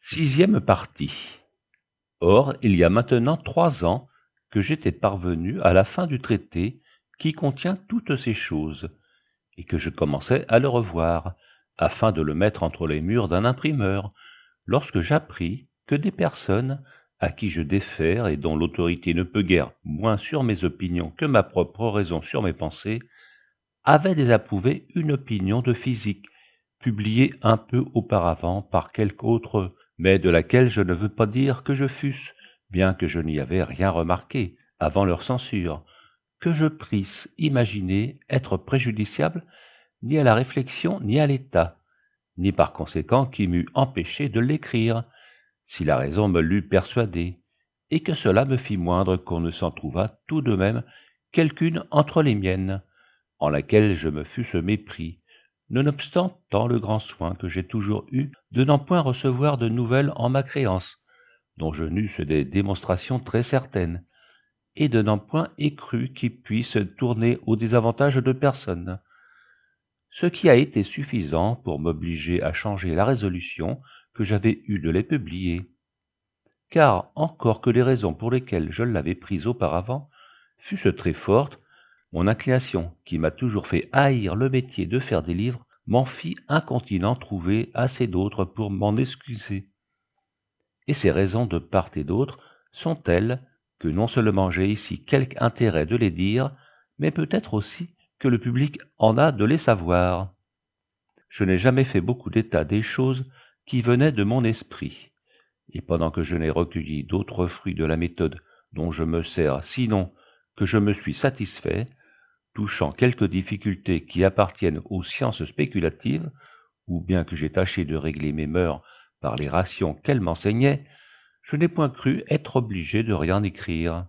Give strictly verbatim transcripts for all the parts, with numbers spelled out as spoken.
Sixième partie. Or, il y a maintenant trois ans que j'étais parvenu à la fin du traité qui contient toutes ces choses, et que je commençais à le revoir, afin de le mettre entre les murs d'un imprimeur, lorsque j'appris que des personnes à qui je défère et dont l'autorité ne peut guère moins sur mes opinions que ma propre raison sur mes pensées, avaient désapprouvé une opinion de physique, publiée un peu auparavant par quelque autre, mais de laquelle je ne veux pas dire que je fusse, bien que je n'y avais rien remarqué avant leur censure, que je prisse imaginer être préjudiciable ni à la réflexion ni à l'état, ni par conséquent qui m'eût empêché de l'écrire, si la raison me l'eût persuadé, et que cela me fit moindre qu'on ne s'en trouvât tout de même quelqu'une entre les miennes, en laquelle je me fusse mépris, nonobstant tant le grand soin que j'ai toujours eu de n'en point recevoir de nouvelles en ma créance, dont je n'eusse des démonstrations très certaines, et de n'en point écru qui puisse tourner au désavantage de personne, ce qui a été suffisant pour m'obliger à changer la résolution que j'avais eue de les publier, car encore que les raisons pour lesquelles je l'avais prise auparavant fussent très fortes, mon inclination, qui m'a toujours fait haïr le métier de faire des livres, m'en fit incontinent trouver assez d'autres pour m'en excuser. Et ces raisons de part et d'autre sont telles que non seulement j'ai ici quelque intérêt de les dire, mais peut-être aussi que le public en a de les savoir. Je n'ai jamais fait beaucoup d'état des choses qui venaient de mon esprit, et pendant que je n'ai recueilli d'autres fruits de la méthode dont je me sers, sinon que je me suis satisfait, touchant quelques difficultés qui appartiennent aux sciences spéculatives, ou bien que j'ai tâché de régler mes mœurs par les rations qu'elles m'enseignaient, je n'ai point cru être obligé de rien écrire.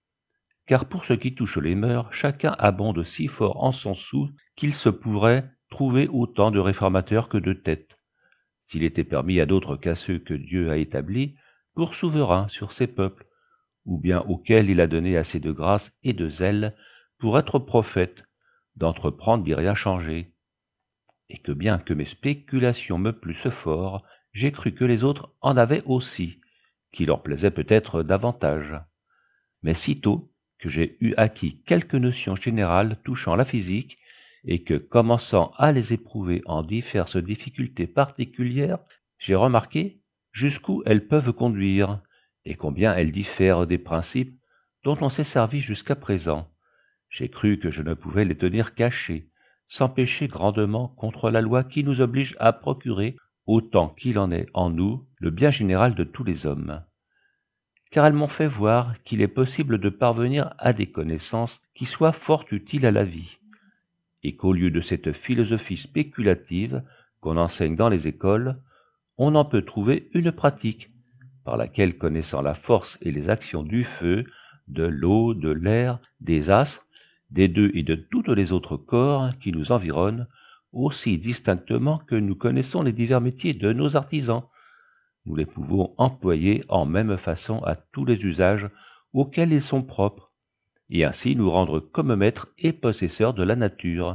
Car pour ce qui touche les mœurs, chacun abonde si fort en son sou qu'il se pourrait trouver autant de réformateurs que de têtes, s'il était permis à d'autres qu'à ceux que Dieu a établis pour souverains sur ses peuples, ou bien auxquels il a donné assez de grâce et de zèle pour être prophète, d'entreprendre d'y rien changer, et que bien que mes spéculations me plussent fort, j'ai cru que les autres en avaient aussi, qui leur plaisait peut-être davantage. Mais sitôt que j'ai eu acquis quelques notions générales touchant la physique, et que, commençant à les éprouver en diverses difficultés particulières, j'ai remarqué jusqu'où elles peuvent conduire, et combien elles diffèrent des principes dont on s'est servi jusqu'à présent, j'ai cru que je ne pouvais les tenir cachés, sans pécher grandement contre la loi qui nous oblige à procurer, autant qu'il en est en nous, le bien général de tous les hommes. Car elles m'ont fait voir qu'il est possible de parvenir à des connaissances qui soient fort utiles à la vie, et qu'au lieu de cette philosophie spéculative qu'on enseigne dans les écoles, on en peut trouver une pratique, par laquelle, connaissant la force et les actions du feu, de l'eau, de l'air, des astres, des deux et de toutes les autres corps qui nous environnent, aussi distinctement que nous connaissons les divers métiers de nos artisans, nous les pouvons employer en même façon à tous les usages auxquels ils sont propres, et ainsi nous rendre comme maîtres et possesseurs de la nature.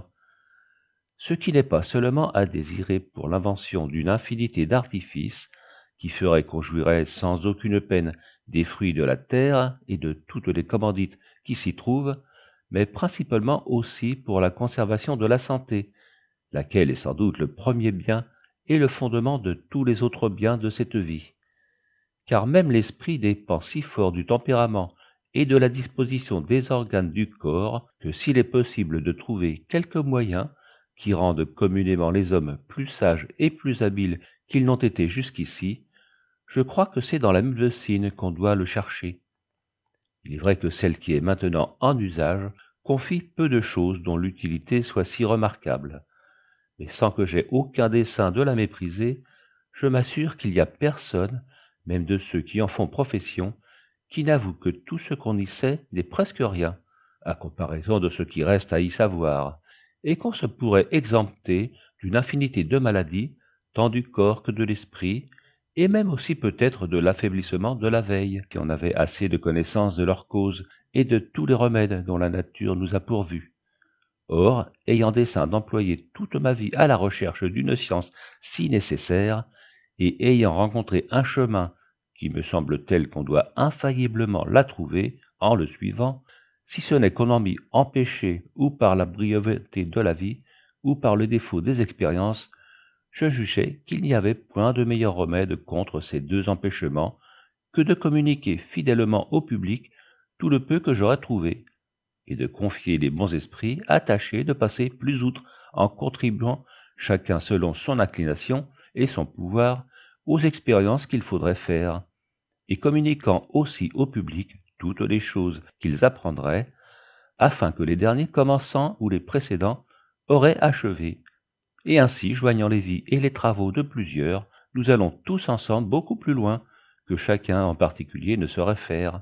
Ce qui n'est pas seulement à désirer pour l'invention d'une infinité d'artifices, qui ferait qu'on jouirait sans aucune peine des fruits de la terre et de toutes les commandites qui s'y trouvent, mais principalement aussi pour la conservation de la santé, laquelle est sans doute le premier bien et le fondement de tous les autres biens de cette vie. Car même l'esprit dépend si fort du tempérament et de la disposition des organes du corps que s'il est possible de trouver quelques moyens qui rendent communément les hommes plus sages et plus habiles qu'ils n'ont été jusqu'ici, je crois que c'est dans la médecine qu'on doit le chercher. Il est vrai que celle qui est maintenant en usage confie peu de choses dont l'utilité soit si remarquable, mais sans que j'aie aucun dessein de la mépriser, je m'assure qu'il y a personne, même de ceux qui en font profession, qui n'avoue que tout ce qu'on y sait n'est presque rien, à comparaison de ce qui reste à y savoir, et qu'on se pourrait exempter d'une infinité de maladies, tant du corps que de l'esprit, et même aussi peut-être de l'affaiblissement de la veille, si on avait assez de connaissance de leur cause et de tous les remèdes dont la nature nous a pourvus. Or, ayant dessein d'employer toute ma vie à la recherche d'une science si nécessaire, et ayant rencontré un chemin qui me semble tel qu'on doit infailliblement la trouver en le suivant, si ce n'est qu'on en m'y empêché ou par la brièveté de la vie, ou par le défaut des expériences, je jugeais qu'il n'y avait point de meilleur remède contre ces deux empêchements que de communiquer fidèlement au public tout le peu que j'aurais trouvé, et de confier les bons esprits attachés de passer plus outre en contribuant, chacun selon son inclination et son pouvoir, aux expériences qu'il faudrait faire, et communiquant aussi au public toutes les choses qu'ils apprendraient, afin que les derniers commençant ou les précédents auraient achevé, et ainsi joignant les vies et les travaux de plusieurs, nous allons tous ensemble beaucoup plus loin que chacun en particulier ne saurait faire.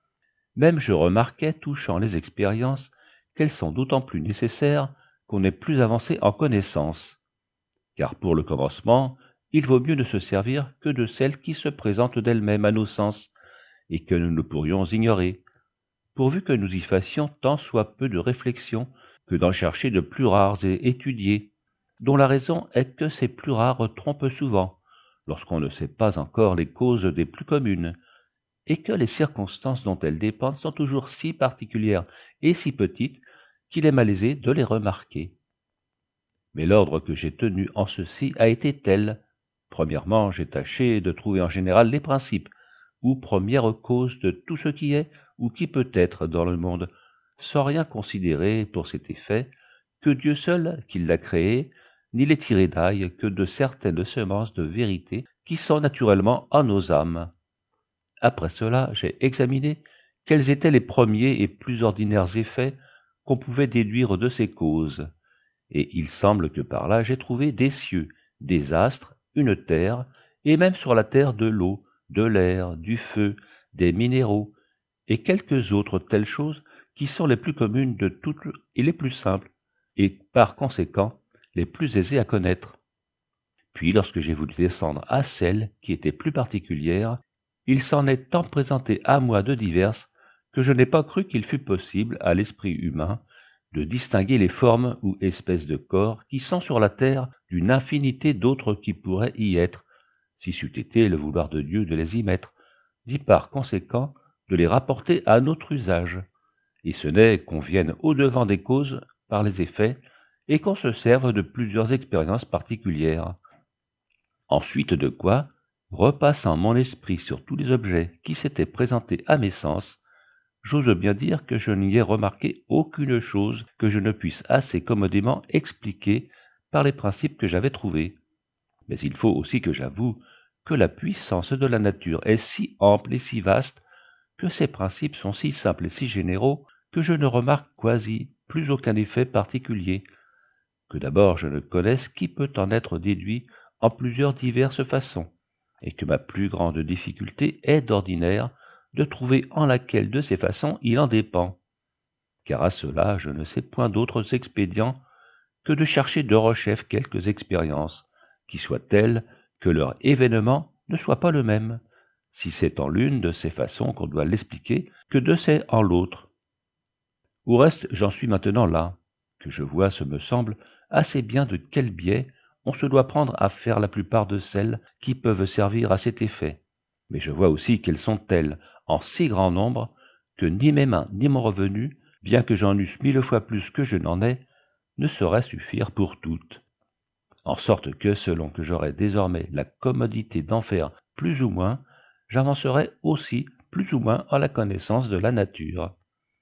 Même je remarquais, touchant les expériences, qu'elles sont d'autant plus nécessaires qu'on est plus avancé en connaissance. Car pour le commencement, il vaut mieux ne se servir que de celles qui se présentent d'elles-mêmes à nos sens, et que nous ne pourrions ignorer, pourvu que nous y fassions tant soit peu de réflexion que d'en chercher de plus rares et étudiées, dont la raison est que ces plus rares trompent souvent, lorsqu'on ne sait pas encore les causes des plus communes, et que les circonstances dont elles dépendent sont toujours si particulières et si petites qu'il est malaisé de les remarquer. Mais l'ordre que j'ai tenu en ceci a été tel. Premièrement, j'ai tâché de trouver en général les principes, ou première cause de tout ce qui est ou qui peut être dans le monde, sans rien considérer pour cet effet que Dieu seul qui l'a créé, ni les tirer d'ail que de certaines semences de vérité qui sont naturellement en nos âmes. Après cela, j'ai examiné quels étaient les premiers et plus ordinaires effets qu'on pouvait déduire de ces causes, et il semble que par là j'ai trouvé des cieux, des astres, une terre, et même sur la terre de l'eau, de l'air, du feu, des minéraux, et quelques autres telles choses qui sont les plus communes de toutes et les plus simples, et par conséquent les plus aisées à connaître. Puis lorsque j'ai voulu descendre à celles qui étaient plus particulières, il s'en est tant présenté à moi de diverses que je n'ai pas cru qu'il fût possible à l'esprit humain de distinguer les formes ou espèces de corps qui sont sur la terre d'une infinité d'autres qui pourraient y être, si c'eût été le vouloir de Dieu de les y mettre, dit par conséquent de les rapporter à notre usage, et ce n'est qu'on vienne au-devant des causes par les effets, et qu'on se serve de plusieurs expériences particulières. Ensuite de quoi, repassant mon esprit sur tous les objets qui s'étaient présentés à mes sens, j'ose bien dire que je n'y ai remarqué aucune chose que je ne puisse assez commodément expliquer par les principes que j'avais trouvés. Mais il faut aussi que j'avoue que la puissance de la nature est si ample et si vaste que ces principes sont si simples et si généraux que je ne remarque quasi plus aucun effet particulier, que d'abord je ne connaisse qui peut en être déduit en plusieurs diverses façons, et que ma plus grande difficulté est d'ordinaire de trouver en laquelle de ces façons il en dépend, car à cela je ne sais point d'autres expédients que de chercher de rechef quelques expériences, qui soient telles que leur événement ne soit pas le même, si c'est en l'une de ces façons qu'on doit l'expliquer que de ces en l'autre. Au reste, j'en suis maintenant là, que je vois, ce me semble, assez bien de quel biais on se doit prendre à faire la plupart de celles qui peuvent servir à cet effet. Mais je vois aussi qu'elles sont telles, en si grand nombre, que ni mes mains ni mon revenu, bien que j'en eusse mille fois plus que je n'en ai, ne sauraient suffire pour toutes. En sorte que, selon que j'aurai désormais la commodité d'en faire plus ou moins, j'avancerai aussi plus ou moins en la connaissance de la nature.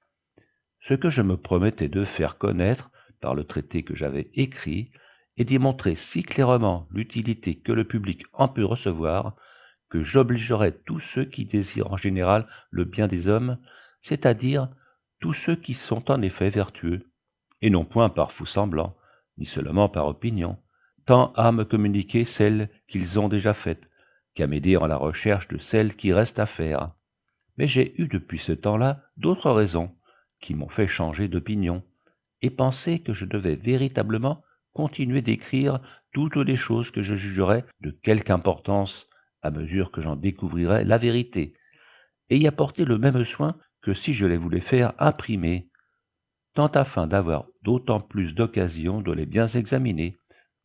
Ce que je me promettais de faire connaître par le traité que j'avais écrit, et d'y montrer si clairement l'utilité que le public en peut recevoir, que j'obligerai tous ceux qui désirent en général le bien des hommes, c'est-à-dire tous ceux qui sont en effet vertueux, et non point par faux semblant, ni seulement par opinion, tant à me communiquer celles qu'ils ont déjà faites, qu'à m'aider en la recherche de celles qui restent à faire. Mais j'ai eu depuis ce temps-là d'autres raisons qui m'ont fait changer d'opinion, et penser que je devais véritablement continuer d'écrire toutes les choses que je jugerais de quelque importance à mesure que j'en découvrirais la vérité, et y apporter le même soin que si je les voulais faire imprimer, tant afin d'avoir d'autant plus d'occasion de les bien examiner,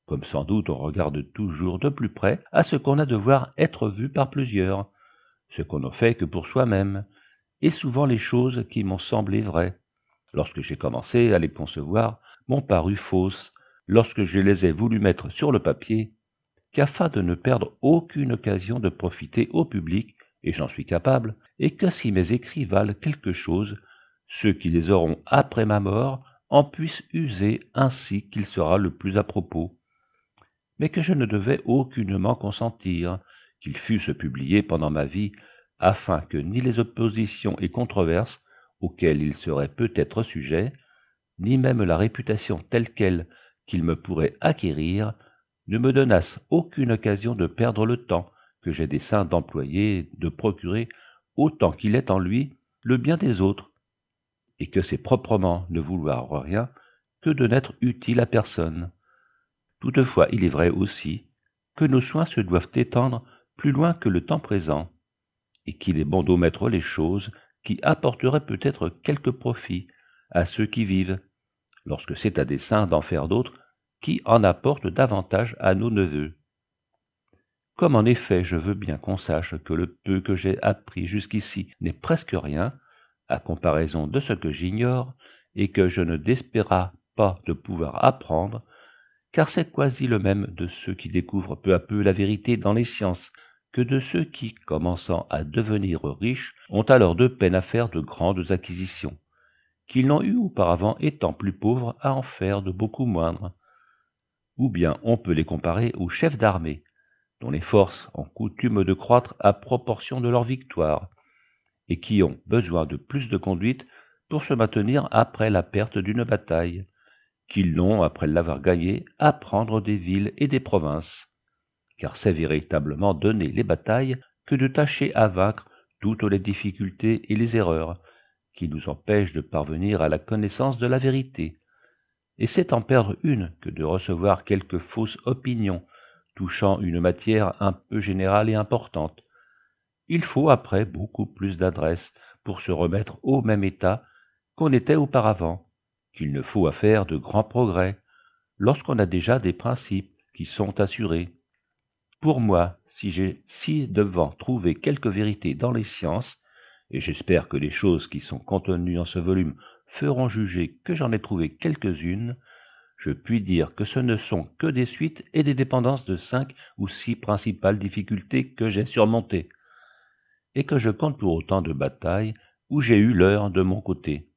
comme sans doute on regarde toujours de plus près à ce qu'on a de voir être vu par plusieurs, ce qu'on ne fait que pour soi-même, et souvent les choses qui m'ont semblé vraies, lorsque j'ai commencé à les concevoir, m'ont paru fausses, lorsque je les ai voulu mettre sur le papier, qu'afin de ne perdre aucune occasion de profiter au public, et j'en suis capable, et que si mes écrits valent quelque chose, ceux qui les auront après ma mort en puissent user ainsi qu'il sera le plus à propos, mais que je ne devais aucunement consentir qu'ils fussent publiés pendant ma vie, afin que ni les oppositions et controverses auxquelles ils seraient peut-être sujets, ni même la réputation telle quelle qu'ils me pourraient acquérir, ne me donnassent aucune occasion de perdre le temps que j'ai dessein d'employer, de procurer, autant qu'il est en lui, le bien des autres, et que c'est proprement ne vouloir rien que de n'être utile à personne. Toutefois, il est vrai aussi que nos soins se doivent étendre plus loin que le temps présent, et qu'il est bon d'omettre les choses qui apporteraient peut-être quelque profit à ceux qui vivent, lorsque c'est à dessein d'en faire d'autres qui en apportent davantage à nos neveux. Comme en effet je veux bien qu'on sache que le peu que j'ai appris jusqu'ici n'est presque rien, à comparaison de ce que j'ignore, et que je ne désespéra pas de pouvoir apprendre, car c'est quasi le même de ceux qui découvrent peu à peu la vérité dans les sciences, que de ceux qui, commençant à devenir riches, ont alors de peine à faire de grandes acquisitions, qu'ils n'ont eu auparavant étant plus pauvres à en faire de beaucoup moindres. Ou bien on peut les comparer aux chefs d'armée, dont les forces ont coutume de croître à proportion de leur victoire, et qui ont besoin de plus de conduite pour se maintenir après la perte d'une bataille, qu'ils n'ont, après l'avoir gagnée, à prendre des villes et des provinces, car c'est véritablement donner les batailles que de tâcher à vaincre toutes les difficultés et les erreurs qui nous empêchent de parvenir à la connaissance de la vérité, et c'est en perdre une que de recevoir quelque fausse opinion touchant une matière un peu générale et importante. Il faut après beaucoup plus d'adresse pour se remettre au même état qu'on était auparavant, qu'il ne faut à faire de grands progrès, lorsqu'on a déjà des principes qui sont assurés. Pour moi, si j'ai ci-devant trouvé quelque vérité dans les sciences, et j'espère que les choses qui sont contenues dans ce volume feront juger que j'en ai trouvé quelques-unes, je puis dire que ce ne sont que des suites et des dépendances de cinq ou six principales difficultés que j'ai surmontées, et que je compte pour autant de batailles où j'ai eu l'heure de mon côté.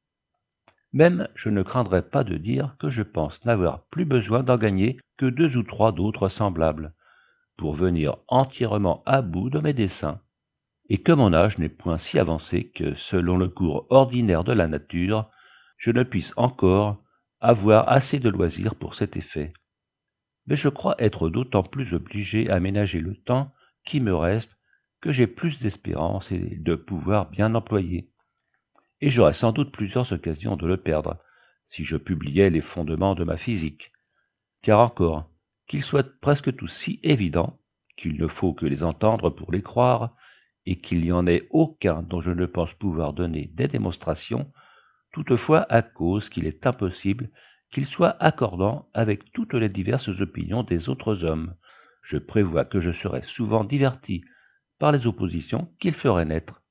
Même je ne craindrais pas de dire que je pense n'avoir plus besoin d'en gagner que deux ou trois d'autres semblables, pour venir entièrement à bout de mes desseins, et que mon âge n'est point si avancé que, selon le cours ordinaire de la nature, je ne puisse encore avoir assez de loisirs pour cet effet. Mais je crois être d'autant plus obligé à ménager le temps qui me reste que j'ai plus d'espérance et de pouvoir bien employer, et j'aurais sans doute plusieurs occasions de le perdre, si je publiais les fondements de ma physique, car encore, qu'ils soient presque tous si évidents qu'il ne faut que les entendre pour les croire, et qu'il n'y en ait aucun dont je ne pense pouvoir donner des démonstrations, toutefois à cause qu'il est impossible qu'ils soient accordants avec toutes les diverses opinions des autres hommes, je prévois que je serai souvent diverti par les oppositions qu'ils feraient naître.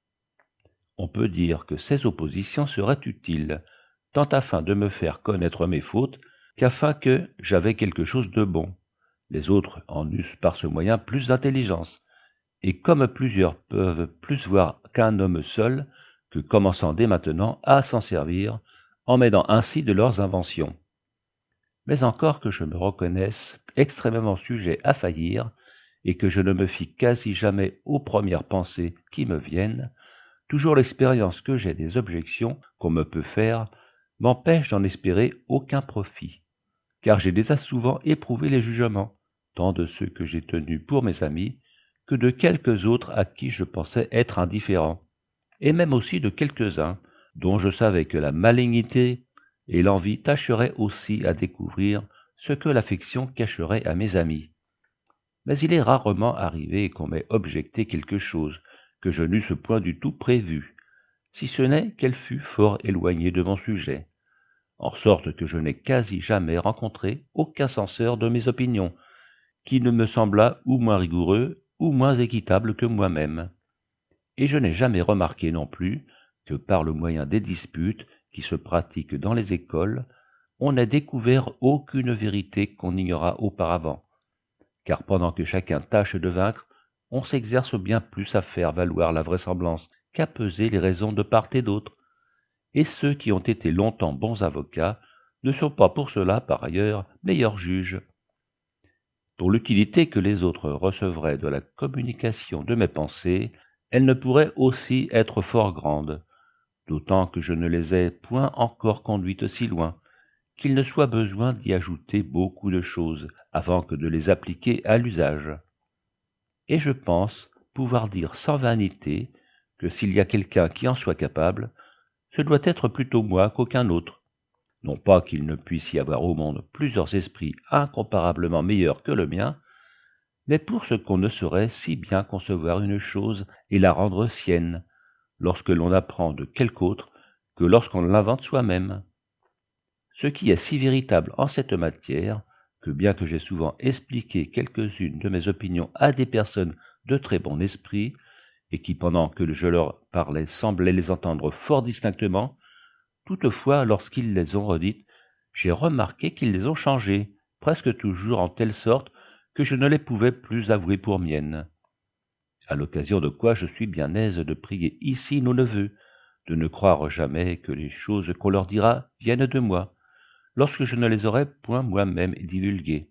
On peut dire que ces oppositions seraient utiles, tant afin de me faire connaître mes fautes, qu'afin que j'avais quelque chose de bon. Les autres en eussent par ce moyen plus d'intelligence, et comme plusieurs peuvent plus voir qu'un homme seul, que commençant dès maintenant à s'en servir, en m'aidant ainsi de leurs inventions. Mais encore que je me reconnaisse extrêmement sujet à faillir, et que je ne me fie quasi jamais aux premières pensées qui me viennent, toujours l'expérience que j'ai des objections qu'on me peut faire m'empêche d'en espérer aucun profit, car j'ai déjà souvent éprouvé les jugements, tant de ceux que j'ai tenus pour mes amis, que de quelques autres à qui je pensais être indifférent, et même aussi de quelques-uns dont je savais que la malignité et l'envie tâcheraient aussi à découvrir ce que l'affection cacherait à mes amis. Mais il est rarement arrivé qu'on m'ait objecté quelque chose que je n'eusse point du tout prévu, si ce n'est qu'elle fût fort éloignée de mon sujet. en sorte que je n'ai quasi jamais rencontré aucun censeur de mes opinions, qui ne me sembla ou moins rigoureux ou moins équitable que moi-même. Et je n'ai jamais remarqué non plus que par le moyen des disputes qui se pratiquent dans les écoles, on n'a découvert aucune vérité qu'on ignora auparavant, car pendant que chacun tâche de vaincre, on s'exerce bien plus à faire valoir la vraisemblance qu'à peser les raisons de part et d'autre, et ceux qui ont été longtemps bons avocats ne sont pas pour cela, par ailleurs, meilleurs juges. Pour l'utilité que les autres recevraient de la communication de mes pensées, elle ne pourrait aussi être fort grande, d'autant que je ne les ai point encore conduites si loin, qu'il ne soit besoin d'y ajouter beaucoup de choses avant que de les appliquer à l'usage. Et je pense pouvoir dire sans vanité que s'il y a quelqu'un qui en soit capable, ce doit être plutôt moi qu'aucun autre. Non pas qu'il ne puisse y avoir au monde plusieurs esprits incomparablement meilleurs que le mien, mais pour ce qu'on ne saurait si bien concevoir une chose et la rendre sienne, lorsque l'on apprend de quelque autre que lorsqu'on l'invente soi-même. Ce qui est si véritable en cette matière, que bien que j'ai souvent expliqué quelques-unes de mes opinions à des personnes de très bon esprit, et qui pendant que je leur parlais semblaient les entendre fort distinctement, toutefois lorsqu'ils les ont redites, j'ai remarqué qu'ils les ont changées, presque toujours en telle sorte que je ne les pouvais plus avouer pour miennes. À l'occasion de quoi je suis bien aise de prier ici nos neveux, de ne croire jamais que les choses qu'on leur dira viennent de moi, lorsque je ne les aurais point moi-même divulguées.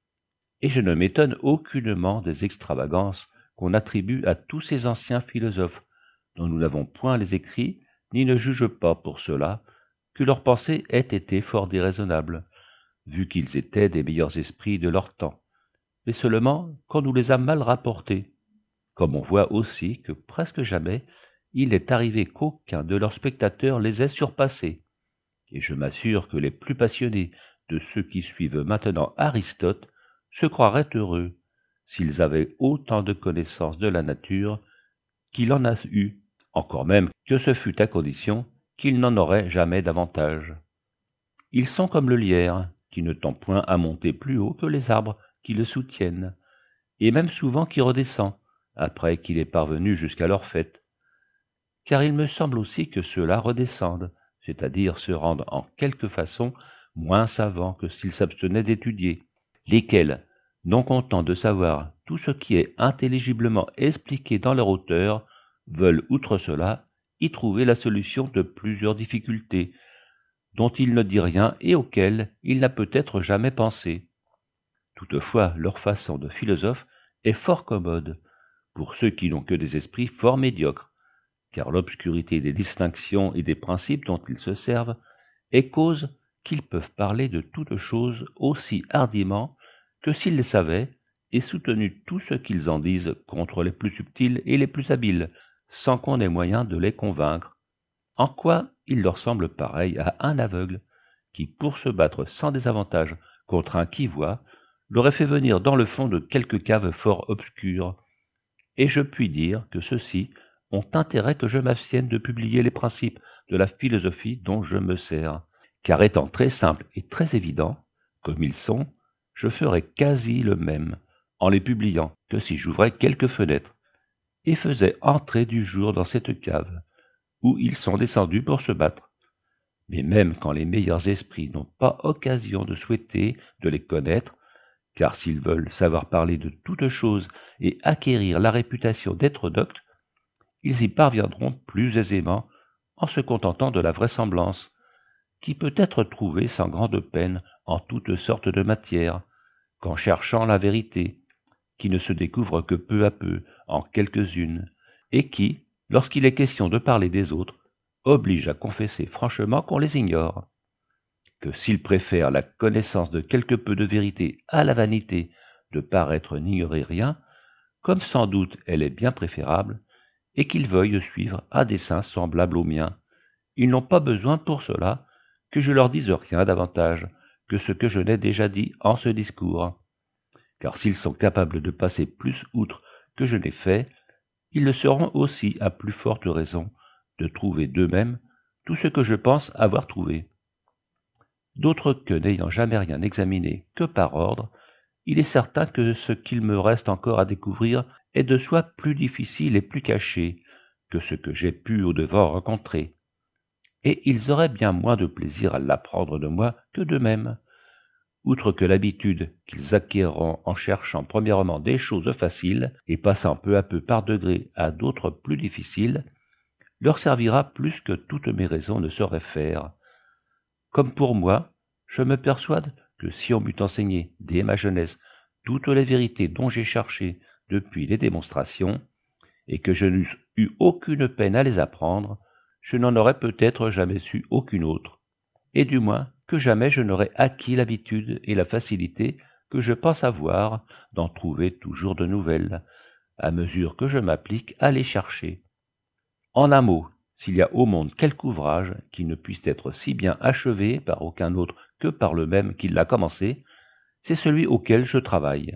Et je ne m'étonne aucunement des extravagances qu'on attribue à tous ces anciens philosophes, dont nous n'avons point les écrits, ni ne juge pas pour cela que leurs pensées aient été fort déraisonnables, vu qu'ils étaient des meilleurs esprits de leur temps, mais seulement qu'on nous les a mal rapportés, comme on voit aussi que presque jamais il est arrivé qu'aucun de leurs spectateurs les ait surpassés. Et je m'assure que les plus passionnés de ceux qui suivent maintenant Aristote se croiraient heureux s'ils avaient autant de connaissances de la nature qu'il en a eu, encore même que ce fût à condition qu'ils n'en auraient jamais davantage. Ils sont comme le lierre, qui ne tend point à monter plus haut que les arbres qui le soutiennent, et même souvent qui redescend, après qu'il est parvenu jusqu'à leur fête. Car il me semble aussi que ceux-là redescendent, c'est-à-dire se rendent en quelque façon moins savants que s'ils s'abstenaient d'étudier, lesquels, non contents de savoir tout ce qui est intelligiblement expliqué dans leur auteur, veulent, outre cela, y trouver la solution de plusieurs difficultés, dont il ne dit rien et auxquelles il n'a peut-être jamais pensé. Toutefois, leur façon de philosophe est fort commode, pour ceux qui n'ont que des esprits fort médiocres, car l'obscurité des distinctions et des principes dont ils se servent est cause qu'ils peuvent parler de toutes choses aussi hardiment que s'ils les savaient, et soutenu tout ce qu'ils en disent contre les plus subtils et les plus habiles, sans qu'on ait moyen de les convaincre, en quoi il leur semble pareil à un aveugle qui, pour se battre sans désavantage contre un qui voit, l'aurait fait venir dans le fond de quelque cave fort obscure. Et je puis dire que ceux-ci ont intérêt que je m'abstienne de publier les principes de la philosophie dont je me sers, car étant très simples et très évidents, comme ils sont, je ferais quasi le même en les publiant que si j'ouvrais quelques fenêtres, et faisais entrer du jour dans cette cave, où ils sont descendus pour se battre. Mais même quand les meilleurs esprits n'ont pas occasion de souhaiter de les connaître, car s'ils veulent savoir parler de toutes choses et acquérir la réputation d'être doctes, ils y parviendront plus aisément en se contentant de la vraisemblance, qui peut être trouvée sans grande peine en toutes sortes de matières, qu'en cherchant la vérité, qui ne se découvre que peu à peu en quelques-unes, et qui, lorsqu'il est question de parler des autres, oblige à confesser franchement qu'on les ignore, que s'ils préfèrent la connaissance de quelque peu de vérité à la vanité de paraître n'ignorer rien, comme sans doute elle est bien préférable, et qu'ils veuillent suivre un dessein semblable au mien, ils n'ont pas besoin pour cela que je leur dise rien davantage que ce que je n'ai déjà dit en ce discours, car s'ils sont capables de passer plus outre que je n'ai fait, ils le seront aussi à plus forte raison de trouver d'eux-mêmes tout ce que je pense avoir trouvé. d'autres que, n'ayant jamais rien examiné que par ordre, il est certain que ce qu'il me reste encore à découvrir est de soi plus difficile et plus caché que ce que j'ai pu au-devant rencontrer. Et ils auraient bien moins de plaisir à l'apprendre de moi que d'eux-mêmes. Outre que l'habitude qu'ils acquerront en cherchant premièrement des choses faciles et passant peu à peu par degrés à d'autres plus difficiles, leur servira plus que toutes mes raisons ne sauraient faire. Comme pour moi, je me persuade que si on m'eût enseigné dès ma jeunesse toutes les vérités dont j'ai cherché depuis les démonstrations, et que je n'eusse eu aucune peine à les apprendre, je n'en aurais peut-être jamais su aucune autre, et du moins que jamais je n'aurais acquis l'habitude et la facilité que je pense avoir d'en trouver toujours de nouvelles, à mesure que je m'applique à les chercher. En un mot, s'il y a au monde quelque ouvrage qui ne puisse être si bien achevé par aucun autre que par le même qui l'a commencé, c'est celui auquel je travaille.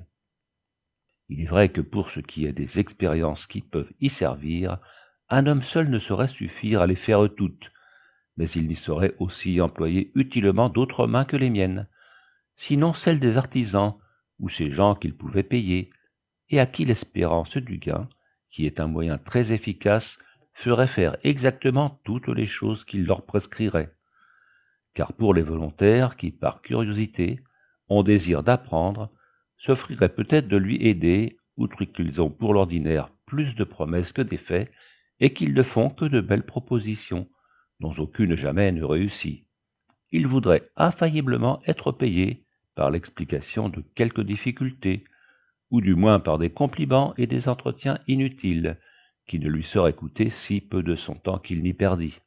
Il est vrai que pour ce qui est des expériences qui peuvent y servir, un homme seul ne saurait suffire à les faire toutes, mais il n'y saurait aussi employer utilement d'autres mains que les miennes, sinon celles des artisans ou ces gens qu'il pouvait payer, et à qui l'espérance du gain, qui est un moyen très efficace, ferait faire exactement toutes les choses qu'il leur prescrirait. Car pour les volontaires qui, par curiosité, ont désir d'apprendre, s'offrirait peut-être de lui aider, outre qu'ils ont pour l'ordinaire plus de promesses que d'effets, et qu'ils ne font que de belles propositions, dont aucune jamais ne réussit. Ils voudraient infailliblement être payés par l'explication de quelques difficultés, ou du moins par des compliments et des entretiens inutiles, qui ne lui seraient coûtés si peu de son temps qu'il n'y perdit.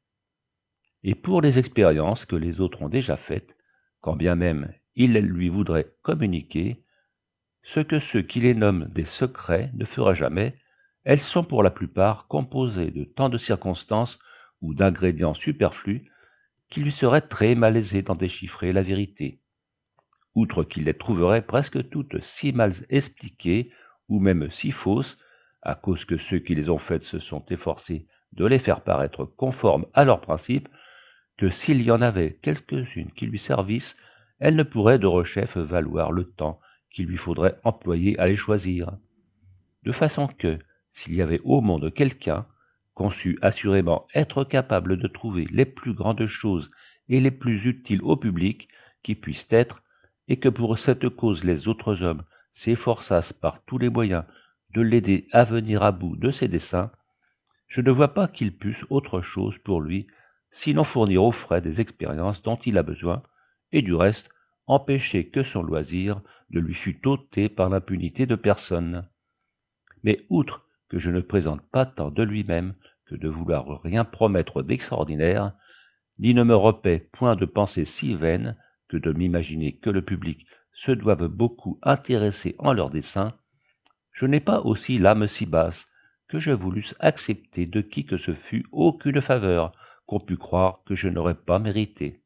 Et pour les expériences que les autres ont déjà faites, quand bien même ils les lui voudraient communiquer, ce que ceux qui les nomment des secrets ne feraient jamais, elles sont pour la plupart composées de tant de circonstances ou d'ingrédients superflus qu'il lui serait très malaisé d'en déchiffrer la vérité. Outre qu'il les trouverait presque toutes si mal expliquées ou même si fausses, à cause que ceux qui les ont faites se sont efforcés de les faire paraître conformes à leurs principes, que s'il y en avait quelques-unes qui lui servissent, elles ne pourraient de rechef valoir le temps qu'il lui faudrait employer à les choisir. De façon que, s'il y avait au monde quelqu'un, conçu assurément être capable de trouver les plus grandes choses et les plus utiles au public qui puissent être, et que pour cette cause les autres hommes s'efforçassent par tous les moyens de l'aider à venir à bout de ses desseins, je ne vois pas qu'ils pussent autre chose pour lui, sinon fournir aux frais des expériences dont il a besoin, et du reste, empêcher que son loisir ne lui fût ôté par l'impunité de personne. Mais outre que je ne présente pas tant de lui-même que de vouloir rien promettre d'extraordinaire, ni ne me repaît point de pensées si vaines que de m'imaginer que le public se doive beaucoup intéresser en leurs desseins, je n'ai pas aussi l'âme si basse que je voulusse accepter de qui que ce fût aucune faveur qu'on pût croire que je n'aurais pas méritée.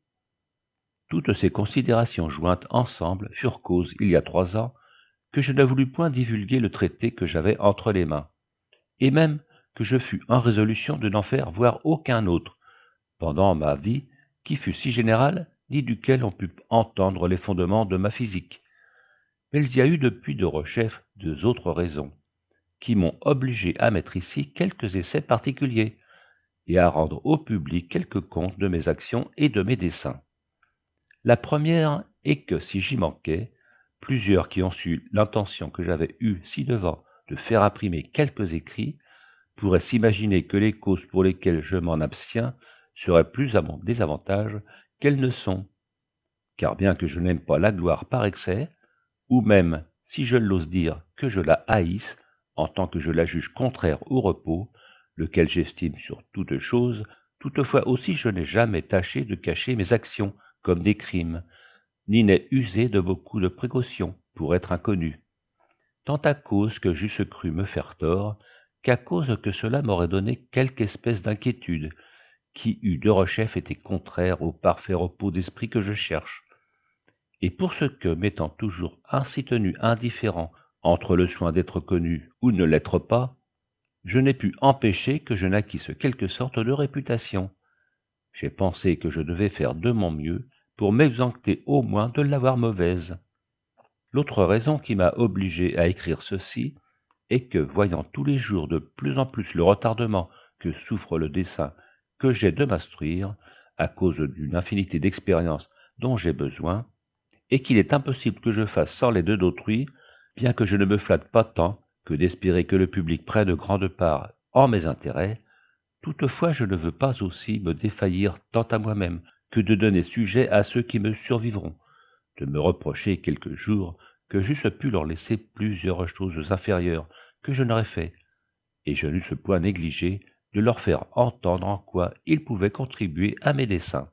Toutes ces considérations jointes ensemble furent cause, il y a trois ans, que je ne voulus point divulguer le traité que j'avais entre les mains, et même que je fus en résolution de n'en faire voir aucun autre, pendant ma vie qui fut si générale, ni duquel on put entendre les fondements de ma physique. Mais il y a eu depuis de rechef deux autres raisons, qui m'ont obligé à mettre ici quelques essais particuliers, et à rendre au public quelque compte de mes actions et de mes desseins. La première est que si j'y manquais, plusieurs qui ont su l'intention que j'avais eue ci-devant de faire imprimer quelques écrits pourraient s'imaginer que les causes pour lesquelles je m'en abstiens seraient plus à mon désavantage qu'elles ne sont, car bien que je n'aime pas la gloire par excès, ou même, si je l'ose dire, que je la haïsse, en tant que je la juge contraire au repos, lequel j'estime sur toute chose, toutefois aussi je n'ai jamais tâché de cacher mes actions comme des crimes, ni n'ai usé de beaucoup de précautions pour être inconnu, tant à cause que j'eusse cru me faire tort, qu'à cause que cela m'aurait donné quelque espèce d'inquiétude, qui eût de rechef été contraire au parfait repos d'esprit que je cherche. Et pour ce que, m'étant toujours ainsi tenu indifférent entre le soin d'être connu ou ne l'être pas, je n'ai pu empêcher que je naquisse quelque sorte de réputation. J'ai pensé que je devais faire de mon mieux pour m'exempter au moins de l'avoir mauvaise. L'autre raison qui m'a obligé à écrire ceci est que, voyant tous les jours de plus en plus le retardement que souffre le dessin que j'ai de m'instruire, à cause d'une infinité d'expériences dont j'ai besoin, et qu'il est impossible que je fasse sans l'aide d'autrui, bien que je ne me flatte pas tant que d'espérer que le public prenne grande part en mes intérêts, toutefois je ne veux pas aussi me défaillir tant à moi-même que de donner sujet à ceux qui me survivront, de me reprocher quelques jours que j'eusse pu leur laisser plusieurs choses inférieures que je n'aurais fait, et je n'eusse point négligé de leur faire entendre en quoi ils pouvaient contribuer à mes dessins.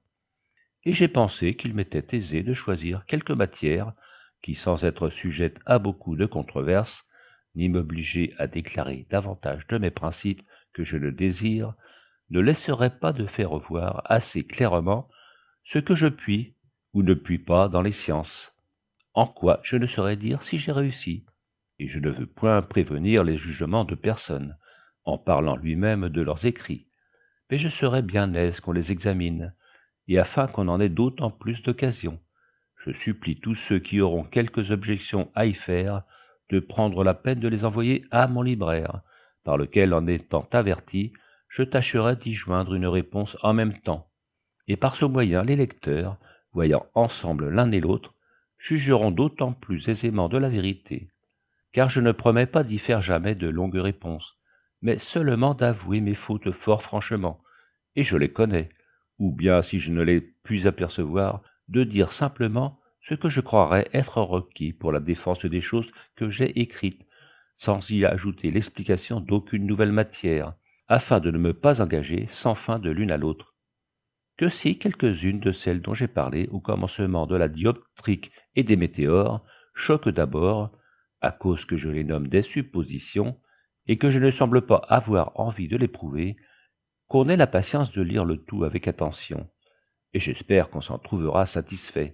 Et j'ai pensé qu'il m'était aisé de choisir quelques matières qui, sans être sujettes à beaucoup de controverses, ni m'obliger à déclarer davantage de mes principes que je ne désire, ne laisseraient pas de faire voir assez clairement ce que je puis ou ne puis pas dans les sciences, en quoi je ne saurais dire si j'ai réussi, et je ne veux point prévenir les jugements de personne, en parlant lui-même de leurs écrits, mais je serais bien aise qu'on les examine, et afin qu'on en ait d'autant plus d'occasion, je supplie tous ceux qui auront quelques objections à y faire de prendre la peine de les envoyer à mon libraire, par lequel, en étant averti, je tâcherai d'y joindre une réponse en même temps, et par ce moyen les lecteurs, voyant ensemble l'un et l'autre, jugeront d'autant plus aisément de la vérité, car je ne promets pas d'y faire jamais de longues réponses, mais seulement d'avouer mes fautes fort franchement, et je les connais, ou bien, si je ne les puis apercevoir, de dire simplement ce que je croirais être requis pour la défense des choses que j'ai écrites, sans y ajouter l'explication d'aucune nouvelle matière, afin de ne me pas engager sans fin de l'une à l'autre. Que si quelques-unes de celles dont j'ai parlé au commencement de la dioptrique et des météores choquent d'abord, à cause que je les nomme des suppositions, et que je ne semble pas avoir envie de les prouver, qu'on ait la patience de lire le tout avec attention, et j'espère qu'on s'en trouvera satisfait.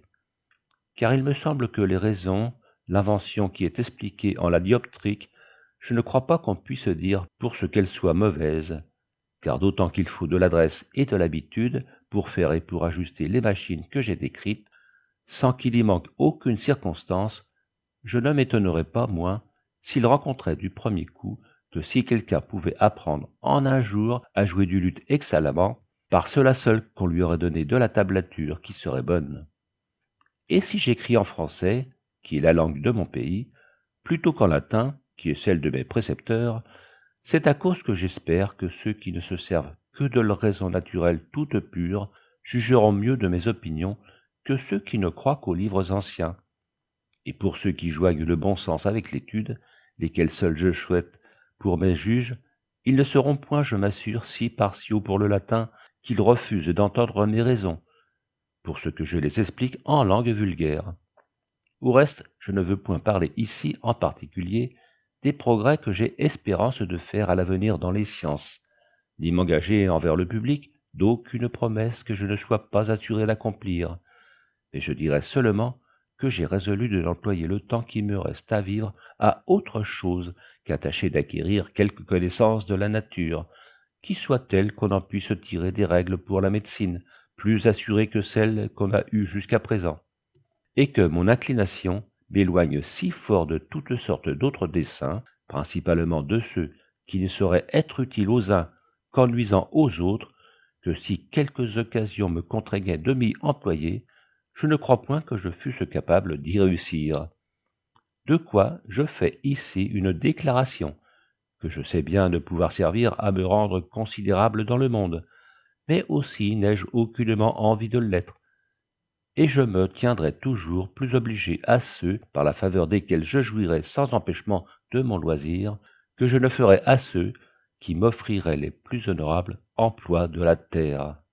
Car il me semble que les raisons, l'invention qui est expliquée en la dioptrique, je ne crois pas qu'on puisse dire pour ce qu'elle soit mauvaise, car d'autant qu'il faut de l'adresse et de l'habitude pour faire et pour ajuster les machines que j'ai décrites, sans qu'il y manque aucune circonstance, je ne m'étonnerais pas moins s'il rencontrait du premier coup que si quelqu'un pouvait apprendre en un jour à jouer du luth excellemment, par cela seul qu'on lui aurait donné de la tablature qui serait bonne. Et si j'écris en français, qui est la langue de mon pays, plutôt qu'en latin, qui est celle de mes précepteurs, c'est à cause que j'espère que ceux qui ne se servent que de leur raison naturelle toute pure jugeront mieux de mes opinions que ceux qui ne croient qu'aux livres anciens. Et pour ceux qui joignent le bon sens avec l'étude, lesquels seuls je souhaite pour mes juges, ils ne seront point, je m'assure, si partiaux pour le latin qu'ils refusent d'entendre mes raisons, pour ce que je les explique en langue vulgaire. Au reste, je ne veux point parler ici en particulier des progrès que j'ai espérance de faire à l'avenir dans les sciences, ni m'engager envers le public d'aucune promesse que je ne sois pas assuré d'accomplir, mais je dirai seulement que j'ai résolu de l'employer le temps qui me reste à vivre à autre chose qu'à tâcher d'acquérir quelque connaissance de la nature, qui soit telle qu'on en puisse tirer des règles pour la médecine, plus assurées que celles qu'on a eues jusqu'à présent, et que mon inclination m'éloigne si fort de toutes sortes d'autres desseins, principalement de ceux qui ne sauraient être utiles aux uns qu'en nuisant aux autres, que si quelques occasions me contraignaient de m'y employer, je ne crois point que je fusse capable d'y réussir. De quoi je fais ici une déclaration, que je sais bien ne pouvoir servir à me rendre considérable dans le monde, mais aussi n'ai-je aucunement envie de l'être, et je me tiendrai toujours plus obligé à ceux par la faveur desquels je jouirai sans empêchement de mon loisir, que je ne ferai à ceux qui m'offriraient les plus honorables emplois de la terre.